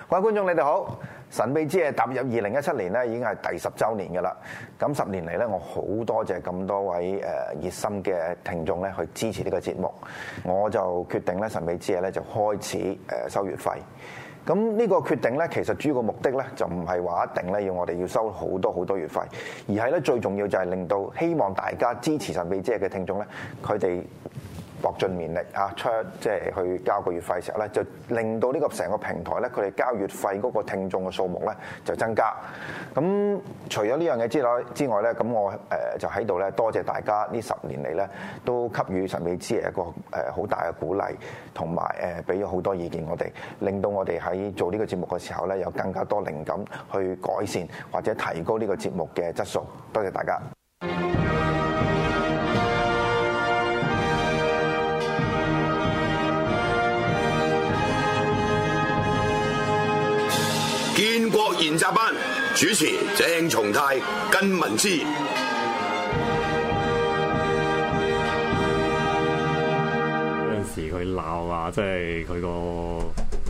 各位觀眾，你哋好！神秘之夜踏入2017年咧，已經係第10週年嘅啦。咁10年嚟咧，我好多謝咁多位熱心嘅聽眾咧去支持呢個節目，我就決定咧神秘之夜咧就開始收月費。咁呢個決定咧，其實主要個目的咧就唔係話一定咧要我哋要收好多月費，而係咧最重要就係令到希望大家支持神秘之夜嘅聽眾咧，佢哋搏盡綿力即係去交個月費嘅時候咧，就令到呢個成個平台咧，佢哋交月費嗰個聽眾嘅數目咧就增加。咁除咗呢樣嘢之外咧，咁我就喺度咧多謝大家呢10年嚟咧都給予神秘之夜一個好大嘅鼓勵，同埋俾咗好多意見我哋，令到我哋喺做呢個節目嘅時候咧有更加多靈感去改善或者提高呢個節目嘅質素。多謝大家。 建國研習班主持鄭松泰、根文之。 有陣時佢鬧啊，即係佢個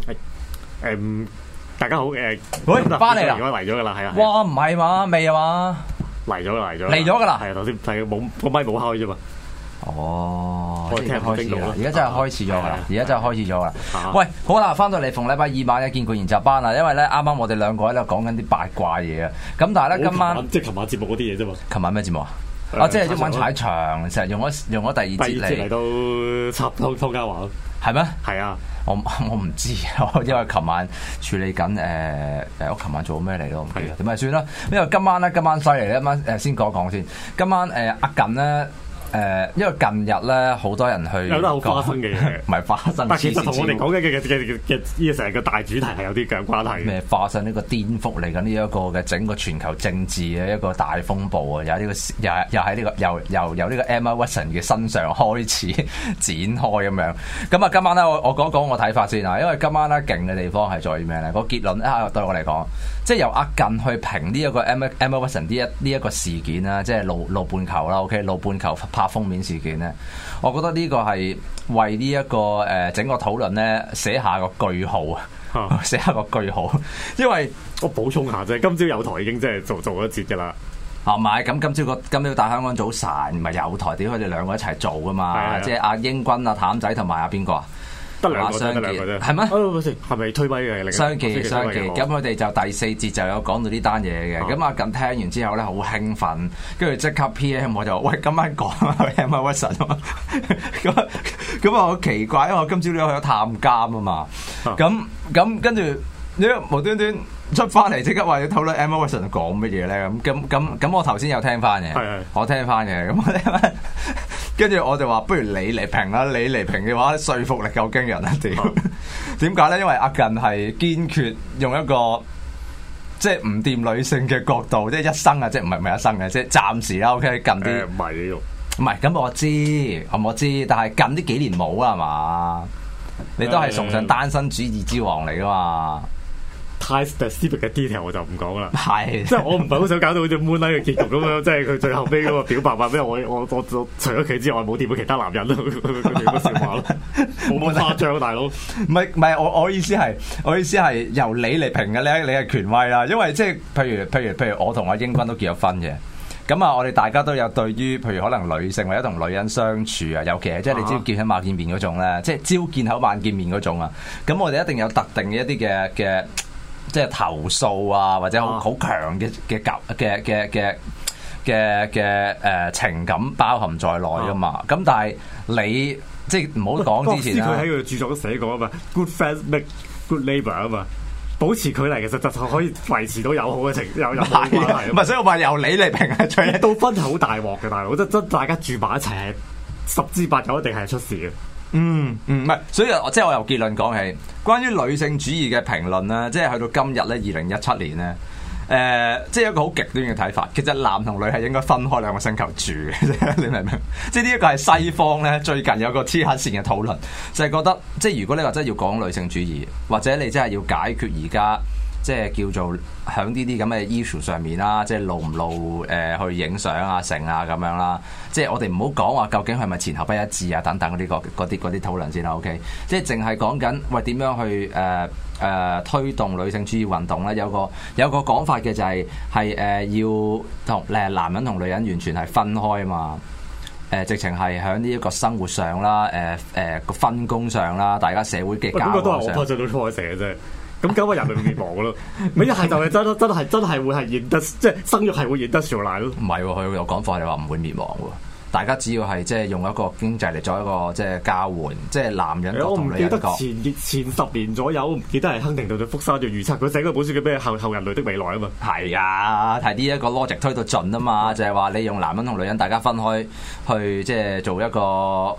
大家好喂， 翻嚟啦， 而家嚟咗噶啦，係啊！ 哇，唔係嘛，未啊嘛， 嚟咗噶啦， 係啊！頭先係冇個咪冇開啫嘛。 哦， 我聽唔聽到啦？ 而家真係開始咗噶啦，喂，好啦，翻到嚟逢禮拜二晚嘅建國研習班啦，因為咧啱啱我哋兩個喺度講緊啲八卦嘢啊，咁但係咧今晚即係琴晚節目嗰啲嘢啫嘛。琴晚咩節目啊？即係中文踩場，成日用咗第二節嚟到插湯家華咯， 係咩？ 係啊， 我唔知，因為琴晚處理緊我琴晚做咩嚟咯？唔記得，點咪算啦？因為今晚犀利咧，今晚先講先。今晚阿近咧。因為近日咧，好多人去有得好花生嘅嘢， 唔係花生。 但其實同我哋講嘅呢成個大主題係有啲嘅關係。 咩花生呢個顛覆嚟緊呢一個嘅整個全球政治嘅一個大風暴啊！又喺呢個由呢個 Emma Watson 嘅身上開始展開咁樣。咁啊，今晚咧我講我睇法先啊，因為今晚咧勁嘅地方係在於咩咧？個結論對我嚟講，即係由阿近去評呢一個 Emma Watson 呢一個事件啦，即係路半球啦 ，OK， 路半球拍封面事件咧，我覺得呢個係為呢一個整個討論咧寫下個句號啊，寫下個句號，因為我補充下啫，今朝有台已經即係做咗一節噶啦。 唔係咁今朝大香港早晨唔係有台，點佢哋兩個一齊做噶嘛？即係阿英軍、阿譚仔同埋阿邊個啊？ 得兩個啫，係咩？係咪推諉嘅？ 雙記，咁佢哋就第4節就有講到呢單嘢嘅。咁阿近聽完之後咧，好興奮，跟住即刻 PM 我就話：喂，今晚講啊 Emma Watson 啊！咁啊好奇怪，因為我今朝都有去咗探監啊嘛。咁跟住你無端端出翻嚟，即刻話要討論 Emma Watson 講乜嘢咧？咁我頭先有聽翻嘅，我聽翻嘅。咁我聽翻。跟住我就話，不如你嚟評啦！你嚟評嘅話，說服力夠驚人啊！屌，點解咧？因為阿近係堅決用一個即係唔掂女性嘅角度，即係一生啊！即係唔係一生嘅，即係暫時啦。OK， 近啲唔係咁，我知，但係近呢幾年冇啊嘛？你都係崇尚單身主義之王嚟噶嘛？ 太 specific 嘅 detail 我就唔講啦， 係即係我唔係好想搞到好似 Moonlight 嘅結局咁樣，即係佢最後尾嗰個表白話俾我除咗佢之外冇掂過其他男人咯，佢哋乜笑話咯，冇咁誇張大佬。 唔係我意思係由你嚟評嘅咧，你係權威啦，因為即係譬如我同阿英軍都結咗婚嘅。咁啊，我哋大家都有對於，譬如可能女性或者同女人相處啊，尤其係即係你朝見口晚見面嗰種咧，即係朝見口晚見面嗰種啊。咁我哋一定有特定嘅一啲嘅即係投訴啊，或者好強嘅情感包含在內噶嘛。咁但係你即係唔好講之前佢喺佢著作都寫過啊嘛 ，Good friends make good neighbor 啊嘛。保持距離其實就可以維持到友好嘅有好關係。 唔係，所以我話由你嚟評係最到分係好大鑊嘅大佬，真大家住埋一齊係10之8九一定係出事嘅。 唔係，所以即係我由結論講起，關於女性主義嘅評論咧，即係去到今日咧2017年咧。即係一個好極端嘅睇法，其實男同女係應該分開兩個星球住嘅，你明唔明？即係呢一個係西方咧最近有個黐黑線嘅討論，就係覺得即係如果你話真係要講女性主義，或者你真係要解決而家即係叫做喺呢啲咁嘅 issue 上面啦，即係露唔露去影相啊、成啊咁樣啦。即係我哋唔好講話究竟係咪前後不一致啊等等嗰啲討論先啦。OK， 即係淨係講緊喂點樣去推動女性主義運動咧？有個講法嘅就係要同男人同女人完全係分開啊嘛。直情係喺呢一個生活上啦，個分工上啦，大家社會嘅交往上。咁個都係我破咗到錯成嘅啫。咁咁啊，人類會滅亡嘅咯。咪一係就係真係會係現得，即係生育係會現得少奶咯。唔係喎，佢有講法係話唔會滅亡喎。大家只要係即係用一個經濟嚟做一個即係交換，即係男人角同女人角。我唔記得前10年左右，我唔記得係亨廷頓對福山就預測佢寫嗰本書叫咩後人類的未來啊嘛。係啊，係呢一個 logic 推到盡啊嘛，就係話你用男人同女人大家分開去即係做一個。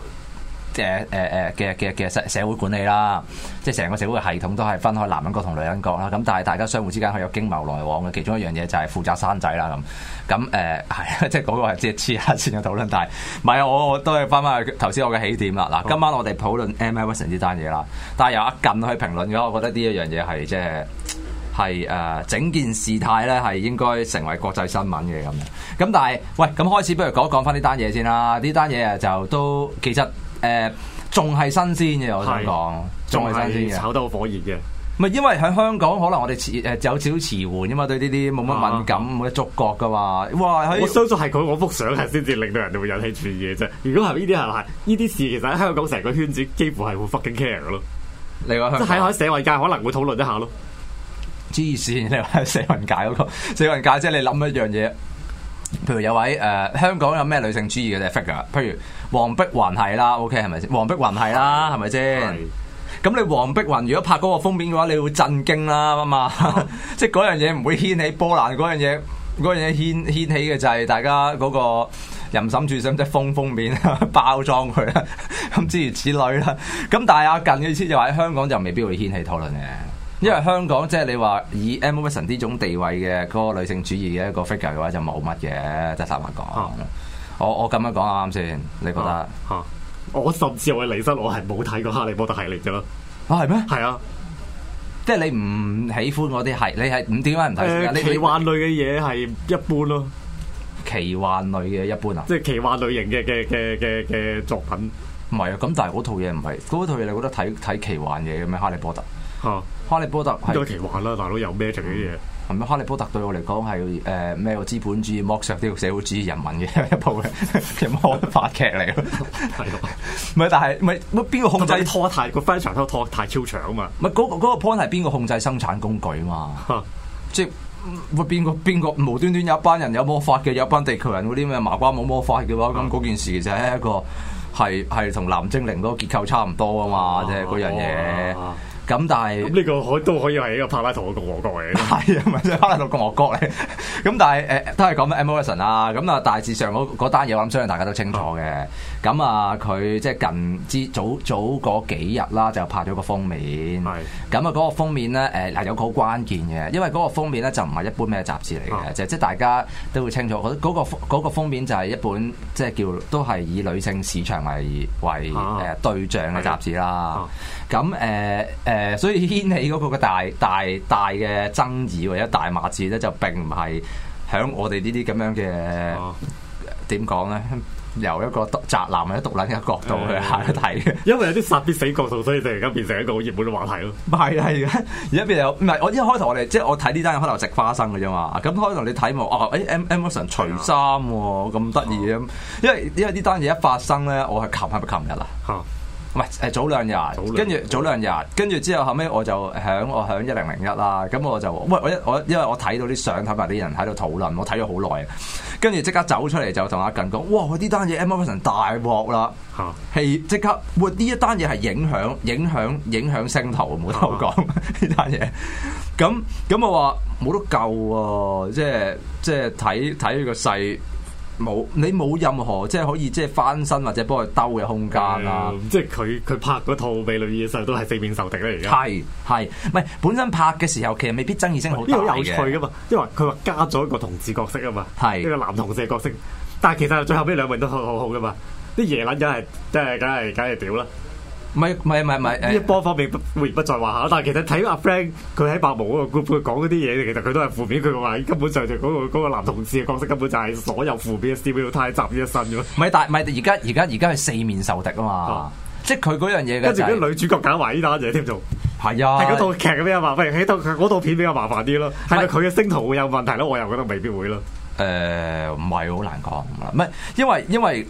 嘅社會管理啦，即係成個社會嘅系統都係分開男人角同女人角啦。咁但係大家相互之間係有經貿來往嘅，其中一樣嘢就係負責生仔啦咁係即係嗰個係即係黐下線嘅討論。但係唔係啊，我都係翻去頭先我嘅起點啦。嗱，今晚我哋討論 Emma Watson 呢單嘢啦，但係由阿近去評論嘅話，我覺得呢一樣嘢係即係整件事態咧係應該成為國際新聞嘅咁樣。咁但係喂，咁開始不如講翻呢單嘢先啦。呢單嘢就都其實。仲係新鮮嘅，我想講，仲係新鮮嘅，炒得好火熱嘅。唔係因為喺香港，可能我哋有少少遲緩啫嘛，對呢啲冇乜敏感、冇乜觸覺噶嘛。哇！我相信係佢嗰幅相係先至令到人哋會引起注意嘅啫。如果係呢啲係呢啲事，其實喺香港成個圈子幾乎係會 fucking care 嘅咯。你話即係喺社運界可能會討論一下咯。黐線！你話社運界嗰個社運界，即係你諗一樣嘢。譬如有位香港有咩女性主義嘅 figure， 譬如黃碧雲係啦 ，OK 係咪先？黃碧雲係啦，係咪先？咁你黃碧雲如果拍嗰個封面嘅話，你會震驚啦嘛，即係嗰樣嘢唔會掀起波瀾，嗰樣嘢掀起嘅就係大家嗰個淫審處想即係封面包裝佢啦，咁諸如此類啦。咁但係阿近嘅意思就話喺香港就未必會掀起討論嘅。因為香港即係你話以 Emma Watson 呢種地位嘅嗰個女性主義嘅一個 figure 嘅話就冇乜嘅，即係坦白講。我咁樣講啱先，你覺得？我甚至我離身我係冇睇過哈利波特系列嘅咯。係咩？係啊，即係你唔喜歡嗰啲係，你係點解唔睇？奇幻類嘅嘢係一般咯。奇幻類嘅一般啊？即係奇幻類型嘅作品。唔係啊，咁但係嗰套嘢唔係嗰套嘢，你覺得睇奇幻嘢嘅咩？哈利波特。哈利波特係都奇幻啦，大佬有咩做啲嘢？係咪哈利波特對我嚟講係咩個資本主義剝削呢個社會主義人民嘅一部嘅魔法劇嚟咯？係咯，唔係但係唔係乜邊個控制拖太個 franchise 拖太超長啊嘛？唔係嗰個 point 係邊個控制生產工具啊嘛？即係邊個無端端有一班人有魔法嘅，有一班地球人嗰啲咩麻瓜冇魔法嘅話，咁嗰件事其實係一個係同藍精靈嗰個結構差唔多啊嘛，即係嗰樣嘢。咁但係呢個都可以係一個柏拉圖嘅共和國嚟嘅，係啊，咪即係柏拉圖共和國嚟。咁但係都係講緊 Emma Watson 啦。咁啊大致上嗰單嘢，我諗相信大家都清楚嘅。咁啊佢即係早嗰幾日啦，就拍咗個封面。係咁啊嗰個封面咧有個好關鍵嘅，因為嗰個封面咧就唔係一般咩雜誌嚟嘅，即係大家都會清楚。嗰個封面就係一本即係叫都係以女性市場為對象嘅雜誌啦。咁所以掀起嗰個大嘅爭議或者大罵戰咧，就並唔係喺我哋呢啲咁樣嘅點講咧，由一個宅男或者獨撚嘅角度去睇嘅。因為有啲殺必死角度，所以突然間變成一個好熱門嘅話題咯。係啊，而家變有唔係我一開頭我哋即係我睇呢單嘢開頭食花生嘅啫嘛。咁開頭你睇冇Emma Watson 除衫喎，咁得意咁。因為呢單嘢一發生咧，我係係咪琴日啊？唔係早兩日，跟住早兩日，跟住之後後尾我響1001啦，咁我就因為我睇到啲相，睇埋啲人喺度討論，我睇咗好耐，跟住即刻走出嚟就同阿近講，哇！呢單嘢 Emma Watson 大鑊啦，係即刻，呢一單嘢係影響星途，冇得好講呢單嘢。咁我話冇得救喎，即係睇個勢。你冇任何即係可以即係翻身或者幫佢兜嘅空間啦。即係佢拍嗰套《美女與野獸》都係四面受敵咧。而家係唔係本身拍嘅時候其實未必爭議性好大嘅。呢個有趣噶嘛，因為佢話加咗一個同志角色啊嘛，一個男同志嘅角色。但係其實最後尾兩位都好好噶嘛。啲爺撚梗係屌啦。唔係呢一波方面固然不在話下，但係其實睇阿 Frank 佢喺白毛嗰個 group 講嗰啲嘢，其實佢都係負面。佢話根本上就嗰個男同事嘅角色根本就係所有負面嘅 stereotype 集於一身嘅。 唔係，但係而家係四面受敵啊嘛！即係佢嗰樣嘢嘅， 跟住啲女主角搞埋呢單嘢添做。 係啊， 係嗰套劇比較麻煩，嗰套片比較麻煩啲咯。係咪佢嘅星途會有問題咯？我又覺得未必會咯。 唔係好難講，唔係因為因為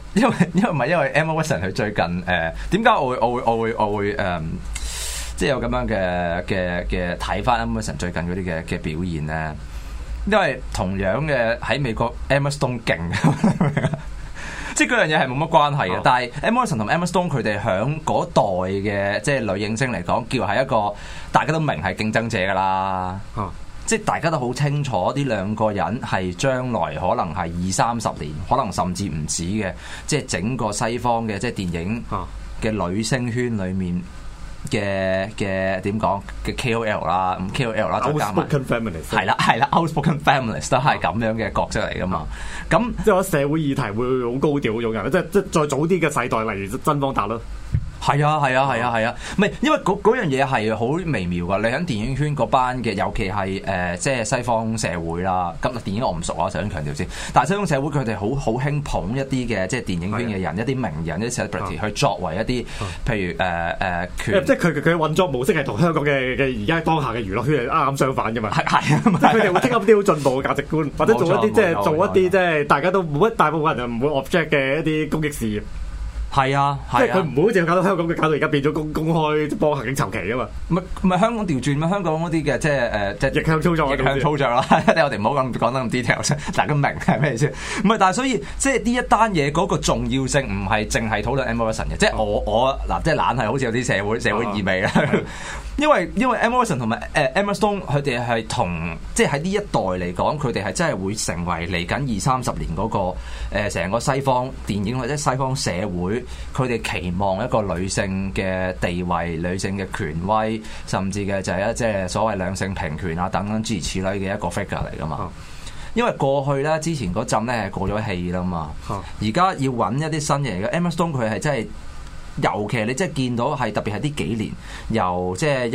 Emma Watson 佢最近點解我會即係有咁樣嘅睇翻 Emma Watson 最近嗰啲嘅表現咧，因為同樣嘅喺美國 Emma Stone 勁。即係嗰樣嘢係冇乜關係嘅，但係 Emma Watson 同 Emma Stone 佢哋響嗰代嘅即係女影星嚟講，叫係一個大家都明係競爭者㗎啦。即係大家都好清楚呢兩個人係將來可能係20-30年，可能甚至唔止嘅，即係整個西方嘅即係電影嘅女星圈裡面嘅點講嘅 KOL 啦，咁 KOL 啦，再加埋 outspoken feminist 係啦，outspoken feminist 都係咁樣嘅角色嚟噶嘛。咁即係話社會議題會好高調好勇人，即係再早啲嘅世代，例如曾邦達咯。 係啊，唔係因為嗰樣嘢係好微妙㗎。你喺電影圈嗰班嘅，尤其係即係西方社會啦。咁電影我唔熟啊，首先強調先。但係西方社會佢哋好興捧一啲嘅即係電影圈嘅人，一啲名人，一啲 celebrity 去作為一啲譬如即係佢嘅運作模式係同香港嘅而家當下嘅娛樂圈係啱相反㗎嘛。係啊，即係佢哋會 take up 啲好進步嘅價值觀，或者做一啲即係做一啲即係大家都冇乜大部分人唔會 object 嘅一啲公益事業。 係啊， 即係佢唔會好似搞到香港嘅，搞到而家變咗公開幫行警籌旗啊嘛。 唔係香港調轉咩？香港嗰啲嘅即係逆向操作， 逆向操作啦。我哋唔好講得咁 detail， 大家明係咩意思？唔係，但係所以即係呢一單嘢嗰個重要性唔係淨係討論 Emma Watson 嘅，即係我嗱，即係懶係好似有啲社會意味啦。因為 Emma Watson 同埋Emma Stone 佢哋係同即係喺呢一代嚟講，佢哋係真係會成為嚟緊20-30年嗰個成個西方電影或者西方社會，佢哋期望一個女性嘅地位、女性嘅權威，甚至嘅就係即係所謂兩性平權啊等等諸如此類嘅一個 figure 嚟噶嘛。因為過去咧之前嗰陣咧係過咗氣啦嘛，而家要揾一啲新嘢嚟嘅。Emma Stone 佢係真係。尤其你即係見到係特別係呢幾年，由即係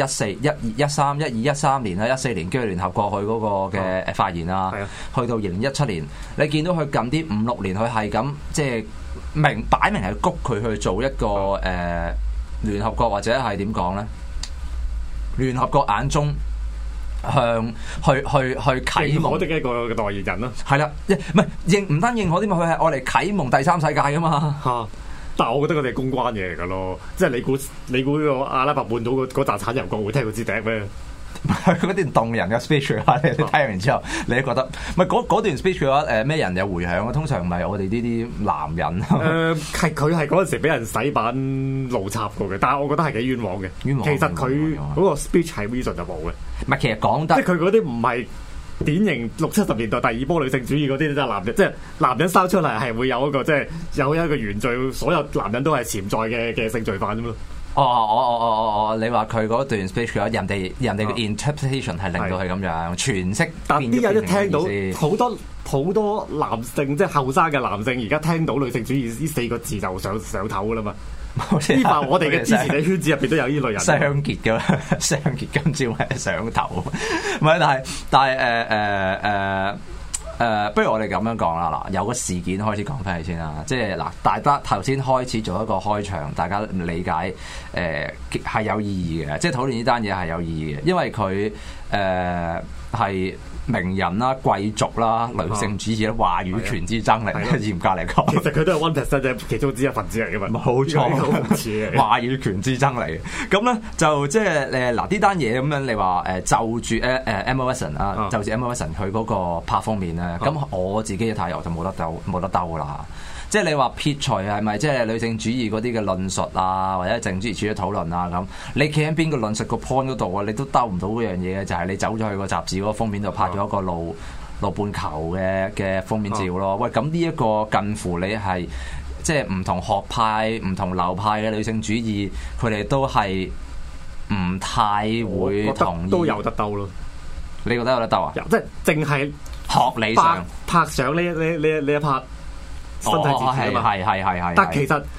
12-13年啦，14年跟住聯合國去嗰個嘅發言啊，去到2017年，你見到佢近啲5-6年，佢係咁即係擺明係谷佢去做一個聯合國或者係點講咧？聯合國眼中去啟蒙的一個代言人咯。 係啦，唔單認可啲嘛，佢係愛嚟啟蒙第三世界噶嘛。 但係我覺得佢哋係公關嘢嚟㗎咯，即係你估個阿拉伯半島嗰紮產油國會聽佢支笛咩？ 嗰段動人嘅 speech 啊，你睇完之後，你都覺得唔係嗰段 speech 嘅話，咩人有回響啊？通常唔係我哋呢啲男人。 係佢係嗰陣時俾人洗版怒插過嘅，但係我覺得係幾冤枉嘅。冤枉。其實佢嗰個 speech 係 reason 就冇嘅。唔係，其實講得即係佢嗰啲唔係。典型60-70年代第二波女性主義嗰啲，即係男人，即係男人生出嚟係會有一個即係有一個原罪，所有男人都係潛在嘅性罪犯啫嘛。你話佢嗰段 speech 嘅話，人哋嘅 interpretation 係令到係咁樣詮釋。但啲人一聽到好多男性即係後生嘅男性，而家聽到女性主義呢4個字就上頭噶啦嘛。呢排我哋嘅支持者圈子入邊都有呢類人，雙傑噶，雙傑今朝係上頭，唔係，但係不如我哋咁樣講啦，嗱，有個事件開始講翻嚟先啦，即係嗱，大家頭先開始做一個開場，大家理解係有意義嘅，即係討論呢單嘢係有意義嘅，因為佢係。名人啦、貴族啦、女性主義啦、話語權之爭嚟，嚴格嚟講，其實佢都係 1% 嘅其中之一份子嚟嘅嘛。冇錯，話語權之爭嚟嘅。咁咧就即係嗱呢單嘢咁樣，你話就住Emma Watson 啊，就住 Emma Watson 佢嗰個拍方面咧，咁我自己嘅睇我就冇得兜噶啦。即係你話撇除係咪即係女性主義嗰啲嘅論述啊，或者政治主義討論啊咁，你企喺邊個論述個 point 嗰度啊，你都兜唔到嗰樣嘢嘅，就係你走咗去個雜誌嗰個封面度拍咗一個露半球嘅封面照咯。喂，咁呢一個近乎你係即係唔同學派、唔同流派嘅女性主義，佢哋都係唔太會同意。都有得兜咯，你覺得有得兜啊？即係淨係學理上拍相呢一 part。身體自主啊嘛，係，但其實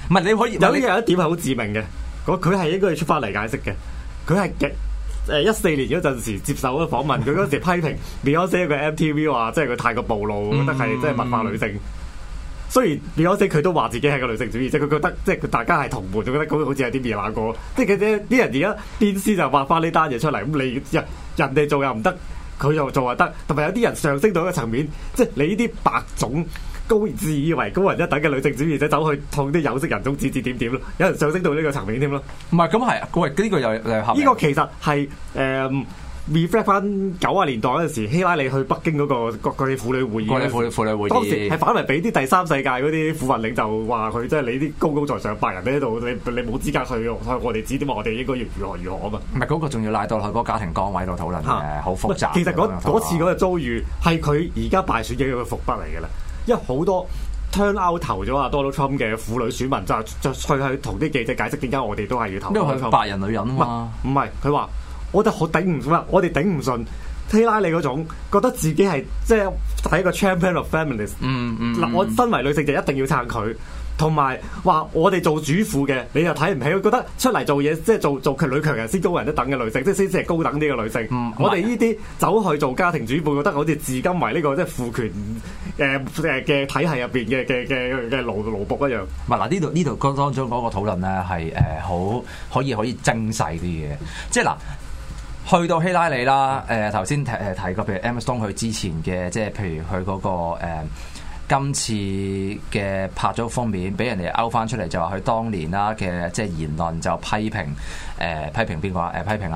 唔係你可以有一點係好致命嘅，佢係應該要出翻嚟解釋嘅。佢係14年嗰陣時接受咗訪問，佢嗰時批評 Beyonce 個 MTV 話，即係佢太過暴露，覺得係即係物化女性。雖然 Beyonce 佢都話自己係個女性主義，即係佢覺得即係大家係同伴，就覺得好似有啲嘢那個。即係啲人而家電視就挖翻呢單嘢出嚟，咁你人哋做又唔得，佢又做又得，同埋有啲人上升到一個層面，即係你呢啲白種自以為高人一等嘅女性主義者走去同啲有色人種指指點點咯，有人上升到呢個層面添咯。 唔係咁係，喂呢個又合。呢個其實係reflect 翻90年代嗰陣時，希拉里去北京嗰個婦女會議， 婦女會議， 當時係反為俾啲第三世界嗰啲婦運領袖話佢，即係你啲高高在上白人喺度，你冇資格去我哋指點我哋應該要如何啊嘛？唔係嗰個仲要拉到去嗰個家庭崗位度討論嘅，好複雜。 其實嗰次嗰個遭遇係佢而家敗選嘅一個伏筆嚟嘅啦，因為好多 turn out 投咗阿 Donald Trump 嘅婦女選民就去同啲記者解釋點解我哋都係要投， 因為佢白人女人啊嘛。 唔係佢話。我哋頂唔順，我哋頂唔順希拉里嗰種覺得自己係即係一個 champion of feminist。嗱，我身為女性就一定要撐佢，同埋話我哋做主婦嘅，你又睇唔起，覺得出嚟做嘢即係做女強人先高人一等嘅女性，即係先至係高等啲嘅女性。我哋呢啲走去做家庭主婦，覺得好似至今為呢個即係父權嘅體系入邊嘅奴僕一樣。 唔係嗱，呢度當中嗰個討論咧係好可以精細啲嘅，即係嗱。去到希拉里啦，頭先提過，譬如 Emma Stone 佢之前嘅，即係譬如佢嗰個今次嘅拍咗封面，俾人哋勾翻出嚟，就話佢當年啦嘅即係言論就批評邊個啊？批評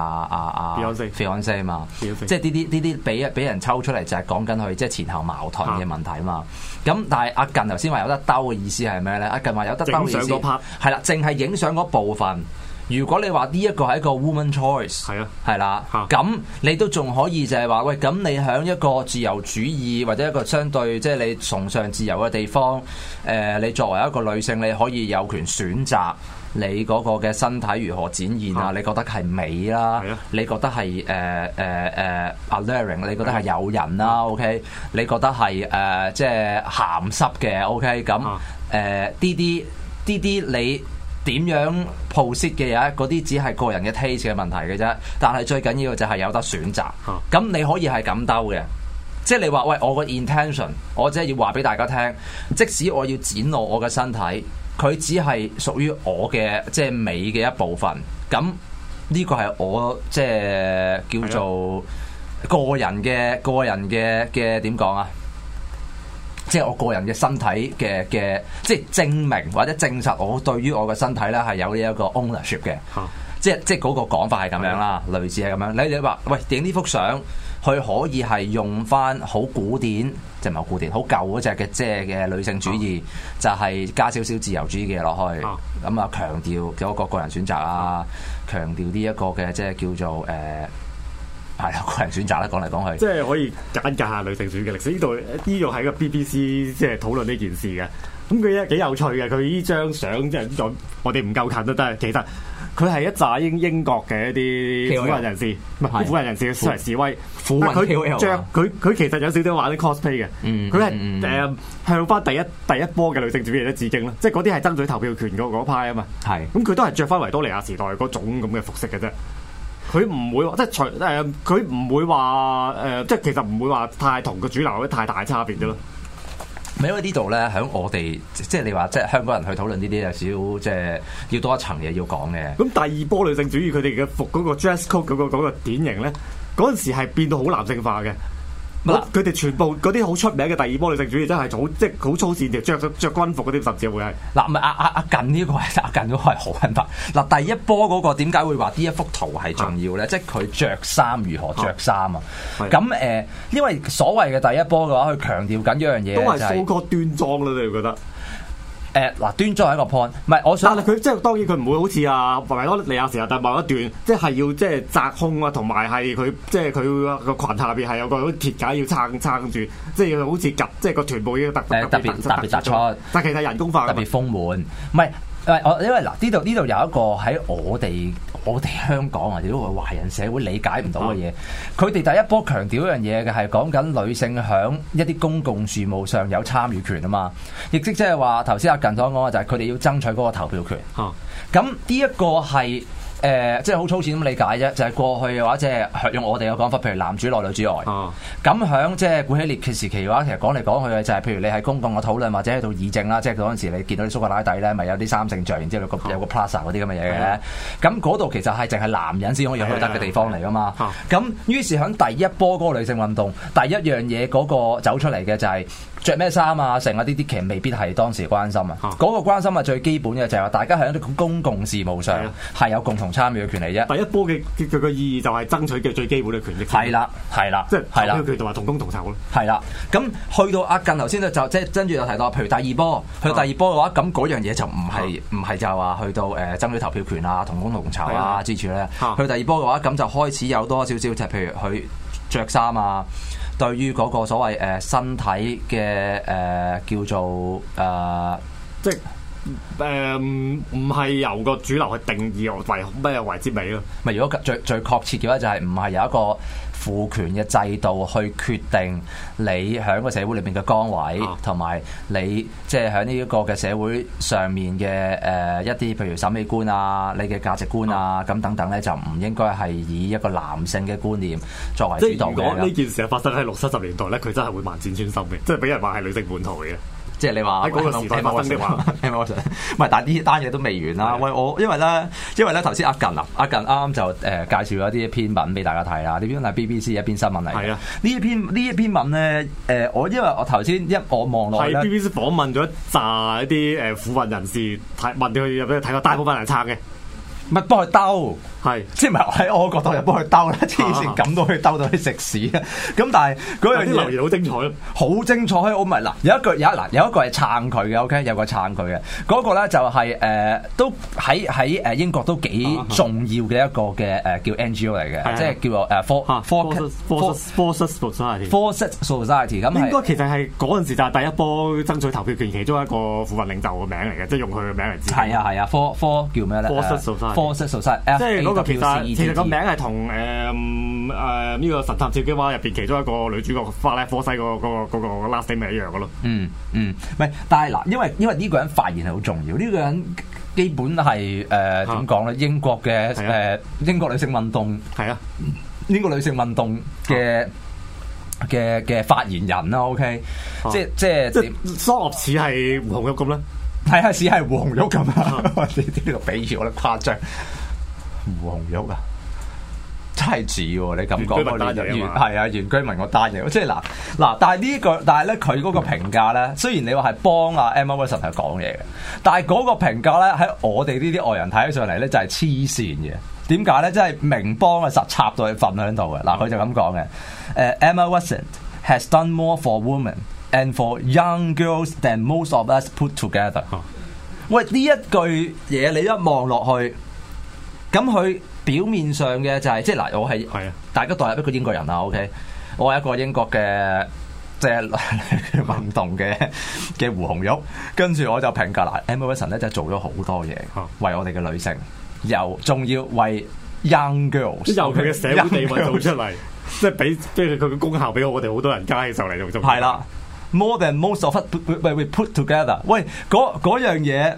Beyonce 啊嘛，即係呢啲俾人抽出嚟就係講緊佢即係前後矛盾嘅問題啊嘛。咁但係阿近頭先話有得兜嘅意思係咩咧？阿近話有得兜嘅意思係啦，淨係影相嗰部分。如果你話呢一個係一個 woman choice， 係啦，咁你都仲可以就係話喂，咁你喺一個自由主義或者一個相對即係你崇尚自由嘅地方，你作為一個女性，你可以有權選擇你嗰個嘅身體如何展現啊？你覺得係美啦，你覺得係alluring， 你覺得係誘人啦，OK？ 你覺得係即係鹹濕嘅 ，OK？ 咁呢啲你點樣 post 嘅嘢，嗰啲只係個人嘅 taste 嘅問題嘅啫。但係最緊要就係有得選擇。咁你可以係咁兜嘅，即係你話喂，我個 intention， 我只係要話俾大家聽，即使我要展露我嘅身體，佢只係屬於我嘅即係美嘅一部分。咁呢個係我即係叫做個人嘅點講啊？即係我個人嘅身體嘅，即係證明或者證實我對於我嘅身體咧係有呢一個 ownership 嘅，即係嗰個講法係咁樣啦，類似係咁樣。你話喂，影呢幅相，佢可以係用翻好古典，即係唔係好古典，好舊嗰隻嘅即係嘅女性主義，就係加少少自由主義嘅嘢落去，咁啊強調嗰個個人選擇啊，強調呢一個嘅即係叫做係個人選擇啦，講嚟講去，即係可以簡介下女性主義嘅歷史。呢度係個 BBC 即係討論呢件事嘅。咁佢幾有趣嘅，佢呢張相即係我哋唔夠近都得。其實佢係一紮英國嘅一啲婦人人士，唔係婦人人士出嚟示威。佢着佢其實有少少玩啲 cosplay 嘅。佢係向翻第一波嘅女性主義者致敬啦。即係嗰啲係爭取投票權嗰派啊嘛。係咁，佢都係着翻維多利亞時代嗰種咁嘅服飾嘅啫。佢唔會即係佢唔會話即係其實唔會話太同個主流有太大差別啫咯。 因為呢度咧，喺我哋即係你話即係香港人去討論呢啲有少即係要多一層嘢要講嘅。 咁第二波女性主義佢哋嘅服嗰個 dress code 嗰個典型咧，嗰陣時係變到好男性化嘅。佢哋全部嗰啲好出名嘅第二波女性主義真係即係好粗線條，着軍服嗰啲甚至會係嗱，唔係阿近呢個係阿近嗰個係好品牌嗱。第一波嗰個點解會話呢一幅圖係重要咧？即係佢着衫如何着衫啊？咁因為所謂嘅第一波嘅話，佢強調緊一樣嘢，都係 so called端莊啦。你會覺得？ 嗱，端莊係一個 point， 唔係我想。 但係佢即係當然佢唔會好似維多利亞時候，但係某一段即係要即係窄胸啊，同埋係佢即係佢個裙下邊係有個鐵架要撐住，即係好似即係個臀部已經特別突出。 但其實人工化，特別豐滿。唔係因為嗱呢度有一個喺我哋香港啊，如果華人社會理解唔到嘅嘢，佢哋第一波強調一樣嘢嘅係講緊女性響一啲公共事務上有參與權啊嘛，亦即係話頭先阿近所講嘅就係佢哋要爭取嗰個投票權。咁呢一個係。即係好粗淺咁理解啫，就係、是、過去嘅話，即係用我哋嘅講法，譬如男主內女主外。咁響即係古希臘嘅時期嘅話，其實講嚟講去嘅就係，譬如你喺公共嘅討論或者喺度議政啦，即係嗰陣時你見到啲蘇格拉底咧，咪有啲三聖像，然之後有個 plaza 嗰啲咁嘅嘢嘅。咁嗰度其實係淨係男人先可以去得嘅地方嚟噶嘛。咁於是響第一波嗰個女性運動，第一樣嘢嗰個走出嚟嘅就係、是。着咩衫啊，成啊呢啲其實未必係當時關心啊。嗰個關心係最基本嘅就係話，大家喺一啲公共事務上係有共同參與嘅權利啫。 第一波嘅佢嘅意義就係爭取嘅最基本嘅權益。係啦，即係投票權同埋同工同酬咯。 係啦，咁去到阿近頭先就即係跟住就提到，譬如第二波，去到第二波嘅話，咁嗰樣嘢就唔係就係話去到爭取投票權啊、同工同酬啊之處咧。去第二波嘅話，咁就開始有多少少就係譬如佢着衫啊。對於嗰個所謂身體嘅叫做即係唔係由個主流去定義為咩為之美咯？ 咪如果最確切嘅話，就係唔係有一個父權嘅制度去決定你喺個社會裏面嘅崗位，同埋你即係喺呢一個嘅社會上面嘅一啲譬如審美觀啊、你嘅價值觀啊咁等等咧，就唔應該係以一個男性嘅觀念作為主導嘅。 即係如果呢件事係發生喺60-70年代咧，佢真係會萬箭穿心嘅，即係俾人話係女性叛徒嘅。 即係你話喺嗰個時代發生的話， 唔係，但係呢單嘢都未完啦。喂，因為咧頭先阿近啱啱就介紹咗一篇文俾大家睇啦。呢篇係 BBC 一篇新聞嚟嘅。呢一篇文咧，因為我頭先我望落去咧， 係 BBC 訪問咗一啲婦運人士，問佢有冇睇過，大部分人撐嘅。 咪幫佢兜， 係即係唔係喺我角度又幫佢兜啦？黐線咁都可以兜到去食屎啊！咁但係嗰樣啲留言好精彩， 好精彩！我唔係嗱，有一個係撐佢嘅 ，OK， 有個撐佢嘅嗰個咧就係都喺英國都幾重要嘅一個嘅叫 NGO 嚟嘅，即係叫做Forces Society。咁應該其實係嗰陣時就係第一波爭取投票權其中一個婦運領袖嘅名嚟嘅，即係用佢嘅名嚟指。 係啊，For 叫咩咧？即係嗰個其實個名係同呢個神探小姬娃入邊其中一個女主角法拉科西嗰個 last name 係一樣嘅咯。 唔係，但係嗱，因為呢個人發言係好重要，呢個人基本係點講咧？英國嘅英國女性運動係啊，英國女性運動嘅發言人啦。OK，即係 soft似係胡紅玉咁咧。 係啊，似係胡紅玉咁啊！呢個比喻我覺得誇張。胡紅玉啊，真係似喎！你咁講，係啊，原居民個單嘢，即係嗱，但係咧佢嗰個評價咧，雖然你話係幫阿 Emma Watson 係講嘢嘅，但係嗰個評價咧喺我哋呢啲外人睇起上嚟咧就係黐線嘅。點解咧？即係明幫啊，實插到佢瞓喺度嘅。嗱，佢就咁講嘅。Emma Watson has done more for women and for young girls than most of us put together。喂，呢一句嘢你一望落去，咁佢表面上嘅就係即係嗱，我係大家代入一個英國人啦 ，OK， 我係一個英國嘅即係運動嘅胡紅玉，跟住我就評價啦 Emma Watson 咧就做咗好多嘢，為我哋嘅女性，又仲要為 young girls， 由佢嘅社會地位做出嚟，即係俾佢嘅功效俾我哋好多人加起上嚟就做。 係啦。More than most of us we put together。喂，嗰樣嘢，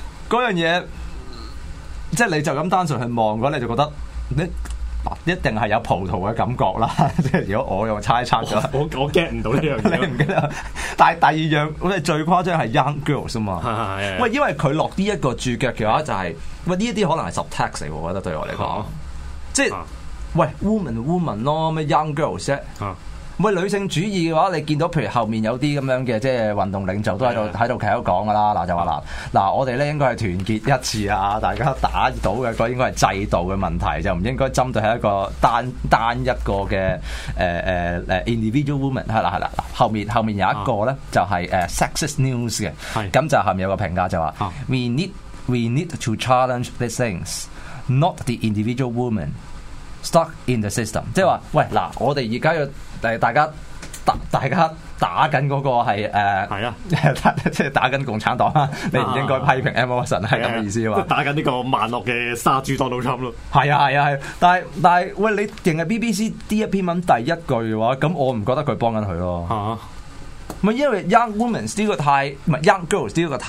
即係你就咁單純去望嗰，你就覺得你一定係有葡萄嘅感覺啦。即係如果我用猜測咗， 我 get 唔到呢樣嘢， 你唔記得？但係第二樣，我哋最誇張係 young girls 啊嘛。喂，因為佢落呢一個注腳嘅話，就係喂呢一啲可能係 subtext 嚟，我覺得對我嚟講，即係喂 woman 咯，咩 young girls 啫。喂，女性主義嘅話，你見到譬如後面有啲咁樣嘅即係運動領袖都喺度企喺度講噶啦，嗱就話嗱我哋咧應該係團結一致啊，大家打倒嘅嗰應該係制度嘅問題，就唔應該針對係一個單一個嘅individual woman 係啦，後面有一個咧就係sexist news 嘅，咁就後面有個評價就話we need to challenge these things, not the individual woman stuck in the system， 即係話喂嗱，我哋而家要大家打緊嗰個係即係打緊共產黨啊！你唔應該批評 Emma Watson 係咁嘅意思嘛？ 打緊呢個萬惡嘅殺豬 Donald Trump 咯。 係啊，但係喂，你淨係 BBC 呢一篇文第一句嘅話，咁我唔覺得佢幫緊佢咯。唔係因為 young women 呢個太唔係 young girls 呢個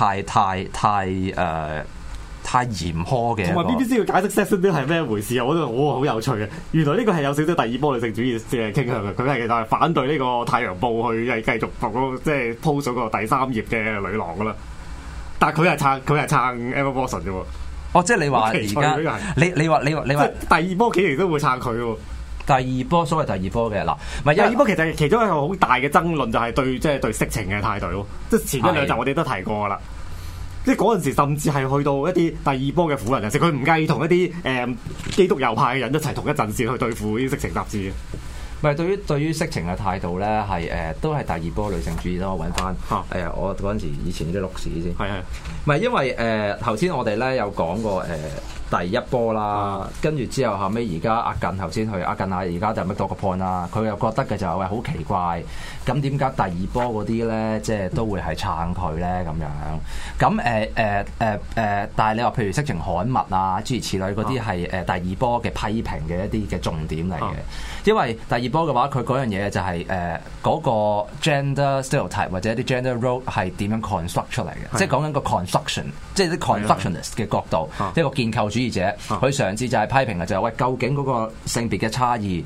太嚴苛嘅。 同埋 BBC 嘅解釋 section 啲係咩回事啊？我覺得好有趣嘅。原來呢個係有少少第二波女性主義嘅傾向嘅。佢係其實係反對呢個太陽報去繼續即係 post 咗個第三頁嘅女郎噶啦。但係佢係撐 Emma Watson 啫喎。 哦，即係你話而家你話第二波企嚟都會撐佢喎。 第二波所謂第二波嘅嗱，唔係第二波其實其中一個好大嘅爭論就係對色情嘅態度咯。即係前一兩集我哋都提過噶啦。即係嗰陣時，甚至係去到一啲第二波嘅婦人人士，佢唔介意同一啲基督右派嘅人一齊同一陣線去對付呢啲色情雜誌嘅。 唔係對於色情嘅態度咧，係都係第二波女性主義啦。我揾翻我嗰陣時以前啲錄史先。係。唔係因為頭先我哋咧有講過第一波啦，跟住之後後尾而家阿近頭先去阿近下，而家就乜多個 point 啦。佢又覺得嘅就係好奇怪，咁點解第二波嗰啲咧，即係都會係撐佢咧咁樣？咁但係你話譬如色情刊物啊，諸如此類嗰啲係第二波嘅批評嘅一啲嘅重點嚟嘅。因為第二波嘅話，佢嗰樣嘢就係嗰個 gender stereotype 或者啲 gender role 係點樣 construct 出嚟嘅，即係講緊個 construction， 即係啲 constructionist 嘅角度，一個建構主義者，佢嘗試就係批評嘅就係喂，究竟嗰個性別嘅差異，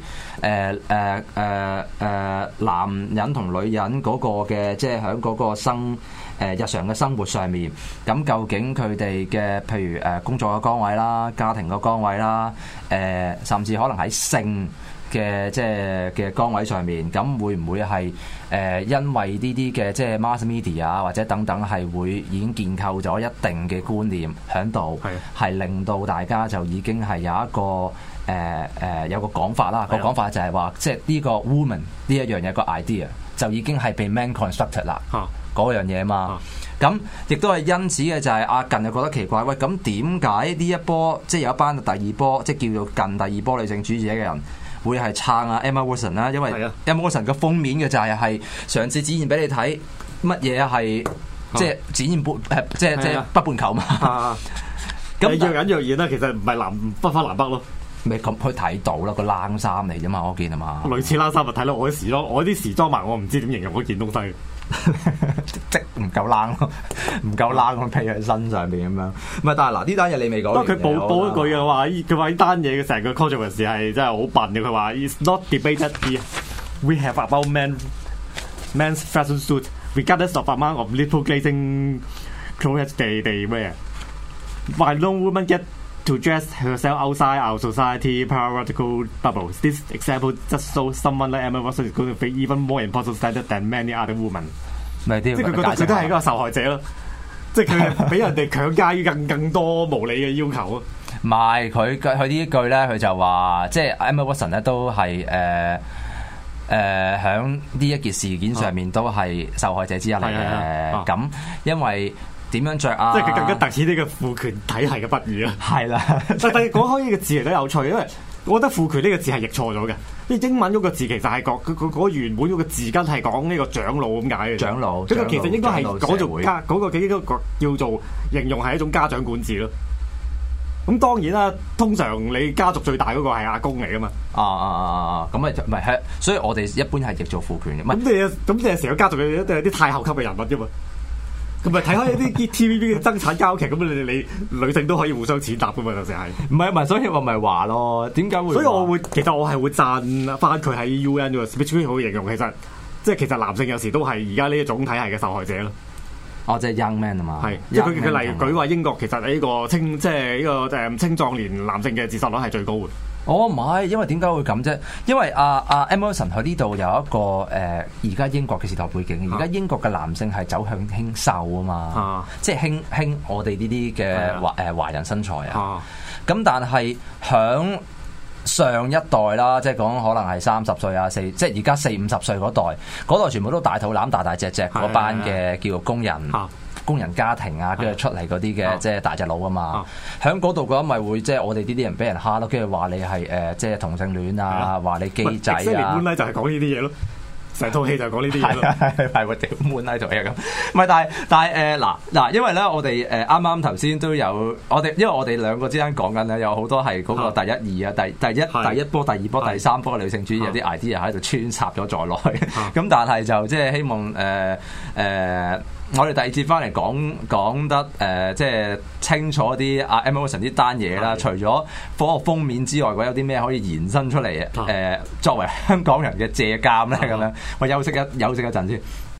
男人同女人嗰個嘅即係喺嗰個日常嘅生活上面，咁究竟佢哋嘅譬如工作嘅崗位啦、家庭嘅崗位啦，甚至可能喺性嘅即係嘅崗位上面，咁會唔會係因為呢啲嘅即係 mass media 啊或者等等係會已經建構咗一定嘅觀念喺度，係令到大家就已經係有一個有個講法啦。個講法就係話，即係呢個 woman 呢一樣嘢個 idea 就已經係被 man constructed 啦。嗰樣嘢嘛，咁亦都係因此嘅就係阿近就覺得奇怪，喂，咁點解呢一波即係有一班第二波即係叫做近第二波女性主義者嘅人會係撐啊 Emma Watson 啦？因為 Emma Watson 嘅封面嘅就係嘗試展現俾你睇乜嘢係即係展現即係北半球嘛。 咁若隱若現啦，其實唔係不分南北咯。 咪咁佢睇到啦，個冷衫嚟啫嘛，我見啊嘛。類似冷衫咪睇到我啲時裝埋，我唔知點形容嗰件東西。 即唔夠冷咯，唔夠冷咁披喺身上邊咁樣。唔係，但係嗱呢單嘢你未講。不過佢報一句嘅話， 佢話呢單嘢嘅成個 controversy 係真係好笨嘅。佢話 It's not debated we have about men's fashion suit regardless of amount of little glazing clothes they wear. Why no woman get to dress herself outside our society paradigm bubbles. This example just shows someone like Emma Watson is going to face even more important standard than many other women. 即係佢覺得佢都係一個受害者咯，即係佢俾人哋強加於更多無理嘅要求啊！ 唔係佢呢一句咧，佢就話即係 Emma Watson 咧都係響呢一件事件上面都係受害者之一嚟嘅。咁因為點樣着啊？ 即係佢更加突顯呢個父權體系嘅不義啊！ 係啦， 但係講開呢個字嚟都有趣，因為我覺得父權呢個字係譯錯咗嘅。啲英文嗰個字其實係講佢原本嗰個字根係講呢個長老咁解嘅。長老，咁其實應該係講做家嗰個幾個叫做形容係一種家長管治咯。咁當然啦，通常你家族最大嗰個係阿公嚟噶嘛。 咁咪唔係，所以我哋一般係譯做父權嘅。 咁你成個家族嘅都係啲太后級嘅人物啫嘛。咁咪睇開一啲 TVB 嘅爭產交劇，咁你女性都可以互相踐踏噶嘛？就成係唔係，所以我咪話咯，點解會？ 所以其實我係會讚翻佢喺 UN 嗰個 speech 好形容，其實男性有時都係而家呢一種體系嘅受害者咯。 哦，即係 young man 啊嘛。 係，即係佢例如舉話英國其實呢個青壯年男性嘅自殺率係最高嘅。 哦，唔係，因為點解會咁啫？因為Emma Watson 佢呢度有一個而家英國嘅時代背景，而家英國嘅男性係走向輕瘦啊嘛，即係輕我哋呢啲嘅華人身材啊。咁但係響上一代啦，即係講可能係30歲啊，即係而家40-50歲嗰代全部都大肚腩大隻嗰班嘅叫做工人家庭啊，跟住出嚟嗰啲嘅即係大隻佬啊嘛，喺嗰度嘅話咪會即係我哋呢啲人俾人蝦咯，跟住話你係即係同性戀啊，話你基仔啊， 本來就係講呢啲嘢咯。 成套戲就講呢啲嘢咯。 係喎，屌悶喺度嘅咁。唔係，但係嗱，因為咧我哋啱啱頭先都有因為我哋兩個之間講緊咧，有好多係嗰個第一二啊，第一波、第二波、第三波嘅女性主義有啲 idea 喺度穿插咗在內。咁但係就即係希望我哋第二節翻嚟講得即係清楚啲阿 Emma Watson 啲單嘢啦。除咗嗰個封面之外，有啲咩可以延伸出嚟作為香港人嘅借鑑咧咁樣。我休息一陣先。